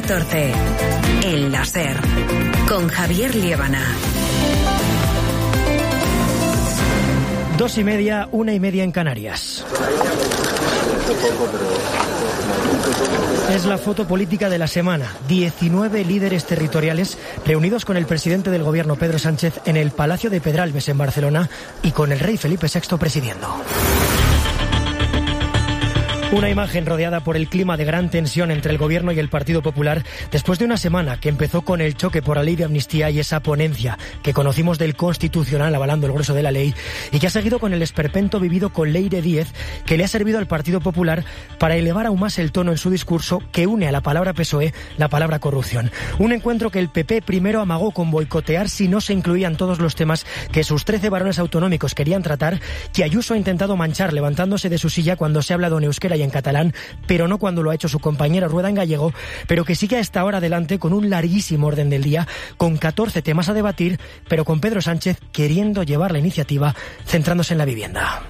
14. El láser. Con Javier Liébana. 2:30, 1:30 en Canarias. Es la foto política de la semana. 19 líderes territoriales reunidos con el presidente del gobierno, Pedro Sánchez, en el Palacio de Pedralbes en Barcelona y con el rey Felipe VI presidiendo. Una imagen rodeada por el clima de gran tensión entre el Gobierno y el Partido Popular después de una semana que empezó con el choque por la ley de amnistía y esa ponencia que conocimos del Constitucional avalando el grueso de la ley y que ha seguido con el esperpento vivido con Leire Díez, que le ha servido al Partido Popular para elevar aún más el tono en su discurso que une a la palabra PSOE la palabra corrupción. Un encuentro que el PP primero amagó con boicotear si no se incluían todos los temas que sus 13 varones autonómicos querían tratar, que Ayuso ha intentado manchar levantándose de su silla cuando se ha hablado en euskera y en catalán, pero no cuando lo ha hecho su compañera Rueda en gallego, pero que sigue a esta hora adelante con un larguísimo orden del día, con 14 temas a debatir, pero con Pedro Sánchez queriendo llevar la iniciativa centrándose en la vivienda.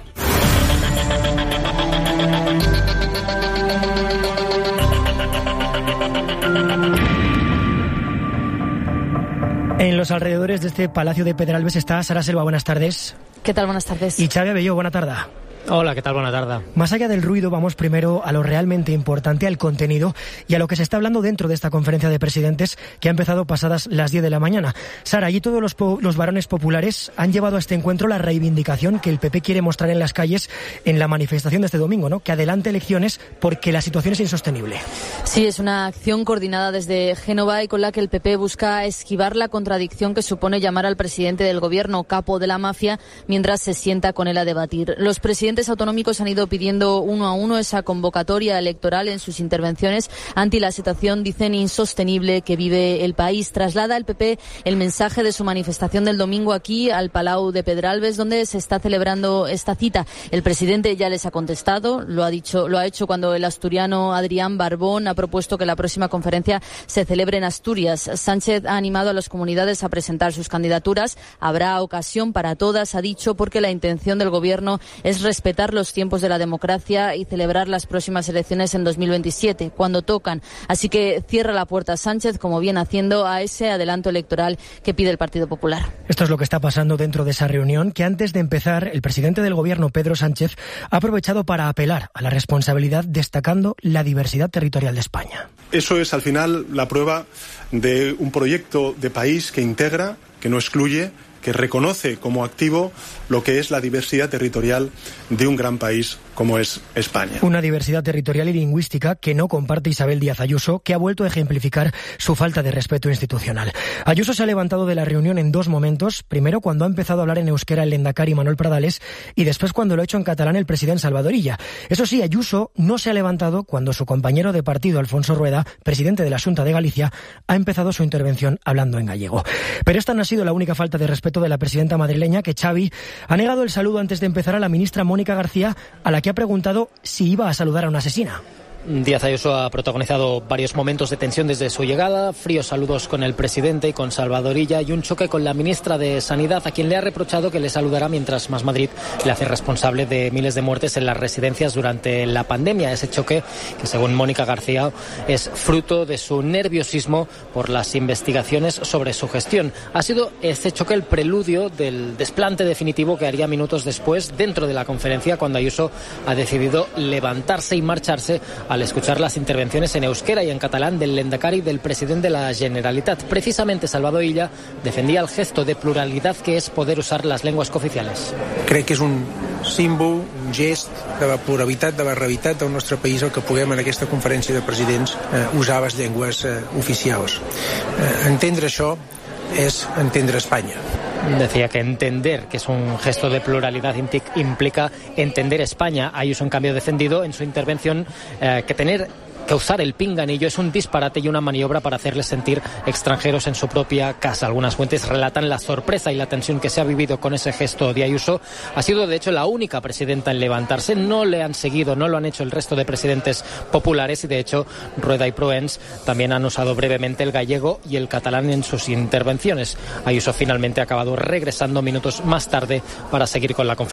En los alrededores de este Palacio de Pedralbes está Sara Selva, buenas tardes. ¿Qué tal? Buenas tardes. Y Xavi Abelló, buena tarde. Hola, ¿qué tal? Buena tarde. Más allá del ruido, vamos primero a lo realmente importante, al contenido y a lo que se está hablando dentro de esta conferencia de presidentes que ha empezado pasadas las 10 de la mañana. Sara, allí todos los varones populares han llevado a este encuentro la reivindicación que el PP quiere mostrar en las calles en la manifestación de este domingo, ¿no? Que adelante elecciones porque la situación es insostenible. Sí, es una acción coordinada desde Génova y con la que el PP busca esquivar la contradicción que supone llamar al presidente del gobierno capo de la mafia mientras se sienta con él a debatir. Los presidentes autonómicos han ido pidiendo uno a uno esa convocatoria electoral en sus intervenciones ante la situación, dicen, insostenible que vive el país. Traslada el PP el mensaje de su manifestación del domingo aquí al Palau de Pedralbes, donde se está celebrando esta cita. El presidente ya les ha contestado, lo ha hecho cuando el asturiano Adrián Barbón ha propuesto que la próxima conferencia se celebre en Asturias. Sánchez ha animado a las comunidades a presentar sus candidaturas. Habrá ocasión para todas, ha dicho, porque la intención del gobierno es respetar los tiempos de la democracia y celebrar las próximas elecciones en 2027, cuando tocan. Así que cierra la puerta Sánchez, como viene haciendo, a ese adelanto electoral que pide el Partido Popular. Esto es lo que está pasando dentro de esa reunión, que antes de empezar, el presidente del gobierno, Pedro Sánchez, ha aprovechado para apelar a la responsabilidad, destacando la diversidad territorial de España. Eso es, al final, la prueba de un proyecto de país que integra, que no excluye, que reconoce como activo lo que es la diversidad territorial de un gran país como es España. Una diversidad territorial y lingüística que no comparte Isabel Díaz Ayuso, que ha vuelto a ejemplificar su falta de respeto institucional. Ayuso se ha levantado de la reunión en dos momentos, primero cuando ha empezado a hablar en euskera el lehendakari Manuel Pradales y después cuando lo ha hecho en catalán el presidente Salvador Illa. Eso sí, Ayuso no se ha levantado cuando su compañero de partido, Alfonso Rueda, presidente de la Xunta de Galicia, ha empezado su intervención hablando en gallego. Pero esta no ha sido la única falta de respeto de la presidenta madrileña, que Xavi ha negado el saludo antes de empezar a la ministra Mónica García, a la que ha preguntado si iba a saludar a una asesina. Díaz Ayuso ha protagonizado varios momentos de tensión desde su llegada, fríos saludos con el presidente y con Salvador Illa y un choque con la ministra de Sanidad, a quien le ha reprochado que le saludará mientras Más Madrid le hace responsable de miles de muertes en las residencias durante la pandemia. Ese choque, que según Mónica García es fruto de su nerviosismo por las investigaciones sobre su gestión. Ha sido este choque el preludio del desplante definitivo que haría minutos después dentro de la conferencia, cuando Ayuso ha decidido levantarse y marcharse al escuchar las intervenciones en euskera y en catalán del lehendakari del presidente de la Generalitat. Precisamente Salvador Illa defendía el gesto de pluralidad que es poder usar les llengües cooficiales. Crec que és un símbol, un gest de la pluralitat, de la realitat del nostre país, el que puguem en aquesta conferència de presidents usar les llengües oficials. Entendre això és entendre Espanya. Decía que entender que es un gesto de pluralidad implica entender España. Ayuso, en cambio, ha defendido en su intervención que tener que usar el pinganillo es un disparate y una maniobra para hacerles sentir extranjeros en su propia casa. Algunas fuentes relatan la sorpresa y la tensión que se ha vivido con ese gesto de Ayuso. Ha sido, de hecho, la única presidenta en levantarse. No le han seguido, no lo han hecho el resto de presidentes populares y, de hecho, Rueda y Proens también han usado brevemente el gallego y el catalán en sus intervenciones. Ayuso finalmente ha acabado regresando minutos más tarde para seguir con la conferencia.